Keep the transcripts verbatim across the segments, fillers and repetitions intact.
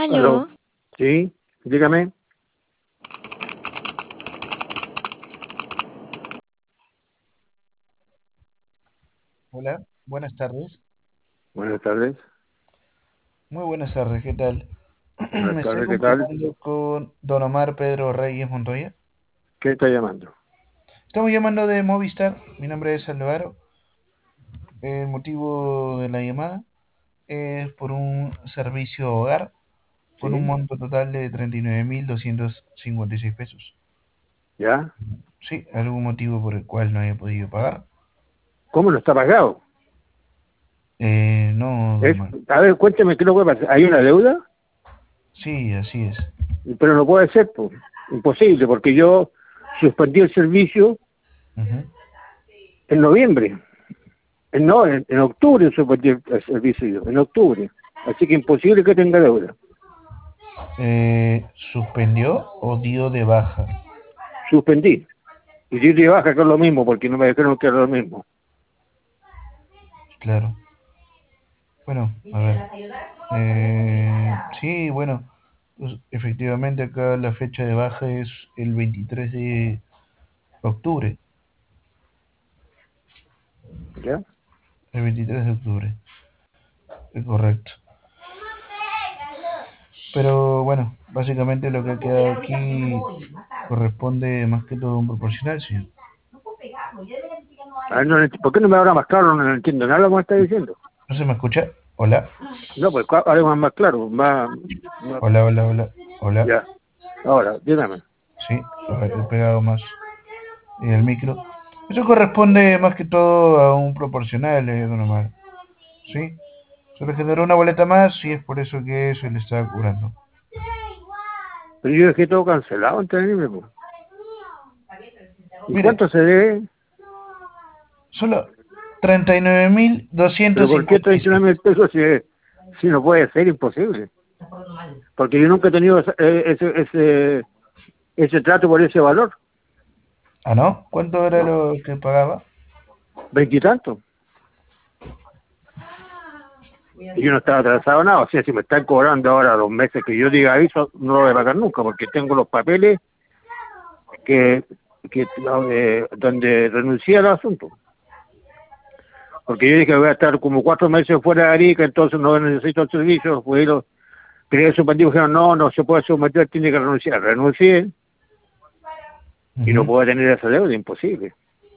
Aló, Aló, sí, dígame. Hola, buenas tardes. Buenas tardes. Muy buenas tardes, ¿qué tal? Buenas Me estoy tardes, ¿qué tal? comunicando con Don Omar Pedro Reyes Montoya. ¿Qué está llamando? Estamos llamando de Movistar, mi nombre es Alvaro. El motivo de la llamada es por un servicio hogar con un ¿Sí? monto total de treinta y nueve mil doscientos cincuenta y seis pesos. ¿Ya? ¿Sí? ¿Algún motivo por el cual no haya podido pagar? ¿Cómo no está pagado? Eh, no, Don Es, Omar. a ver, cuénteme qué es lo que pasa. ¿Hay una deuda? Sí, así es. Pero no puede ser, pues. Imposible, porque yo suspendí el servicio Ujú. en noviembre. En, no, en, en octubre suspendí el, el servicio, en octubre. Así que imposible que tenga deuda. Eh, ¿suspendió o dio de baja? Suspendí. Y si te baja, que es lo mismo, porque no me dijeron que era lo mismo. Claro. Bueno, a ver. Eh, sí, bueno, pues, efectivamente acá la fecha de baja es el veintitrés de octubre. ¿Ya? El veintitrés de octubre, es correcto. Pero bueno, básicamente lo que ha quedado aquí corresponde más que todo a un proporcional, sí. A ver, no, ent- ¿por qué no me habla más claro? No entiendo nada de lo que me está diciendo. ¿No se me escucha? Hola, No, pues ahora más, más claro, más, más- hola, hola, hola, hola. ya. Ahora, dígame. Sí, a ver, he pegado más el micro. Eso corresponde más que todo a un proporcional, eh, don Omar. ¿Sí? Se le generó una boleta más y es por eso que se le está cobrando. Pero yo dejé todo cancelado antes de irme, pues. ¿Y Mire, cuánto se debe? solo treinta y nueve mil ¿Pero doscientos por qué cincuenta y treinta y nueve seis mil pesos si, si no puede ser? Imposible. Porque yo nunca he tenido ese, eh, ese, ese, ese trato por ese valor. Ah, ¿no? ¿Cuánto era No, lo que pagaba? veintitantos. Y yo no estaba atrasado nada. O sea, si me están cobrando ahora los meses que yo diga eso, no lo voy a pagar nunca, porque tengo los papeles que, que eh, donde renuncié al asunto. Porque yo dije que voy a estar como cuatro meses fuera de Arica, entonces no necesito el servicio. Pues los quería suspendido, dijeron, no, no se puede someter, tiene que renunciar. Renuncié y no Ujú. puedo tener esa deuda, imposible.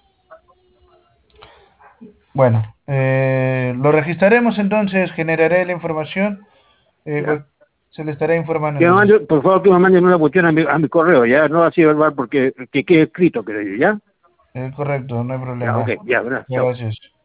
Bueno, eh, lo registraremos entonces, generaré la información. eh, Ya. cual- se le estará informando Que me entonces. mande, por favor, que me manden una cuestión a mi, a mi correo, ya, no así verbal, porque que quede escrito, creo yo, ya. Eh, correcto, no hay Ya, ok, problema. ya, gracias, chao. Gracias.